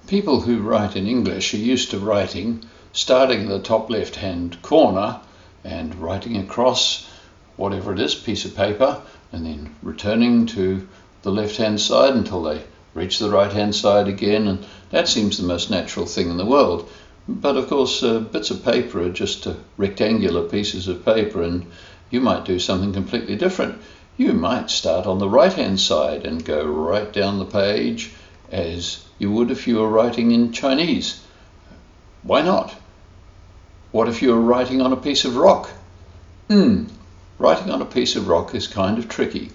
People who write in English are used to writing, starting in the top left-hand corner and writing across whatever it is, piece of paper, and then returning to the left-hand side until they reach the right-hand side again, and that seems the most natural thing in the world. But of course, bits of paper are just rectangular pieces of paper, and you might do something completely different. You might start on the right-hand side and go right down the page as you would if you were writing in Chinese. Why not? What if you were writing on a piece of rock? Writing on a piece of rock is kind of tricky,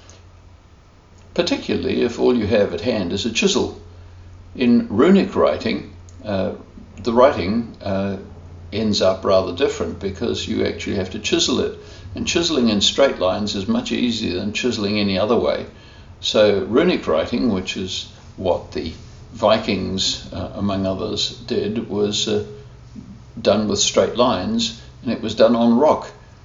particularly if all you have at hand is a chisel. In runic writing, the writing ends up rather different because you actually have to chisel it, and chiseling in straight lines is much easier than chiseling any other way. So runic writing, which is what the Vikings, among others, did, was done with straight lines, and it was done on rock.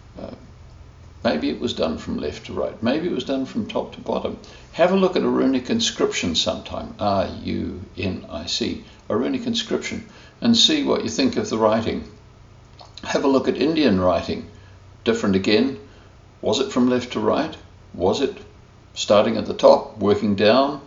Maybe it was done from left to right. Maybe it was done from top to bottom. Have a look at a runic inscription sometime, R-U-N-I-C, a runic inscription, and see what you think of the writing. Have a look at Indian writing. Different again. Was it from left to right? Was it starting at the top, working down?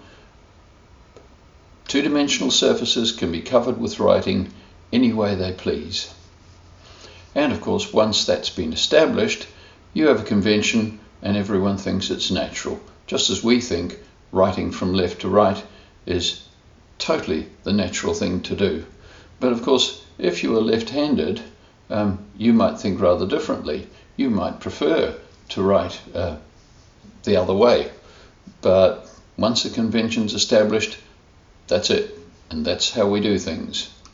Two-dimensional surfaces can be covered with writing any way they please. And of course, once that's been established, you have a convention and everyone thinks it's natural, just as we think writing from left to right is totally the natural thing to do. But of course, if you are left-handed, you might think rather differently. You might prefer to write the other way. But once a convention's established, that's it, and that's how we do things.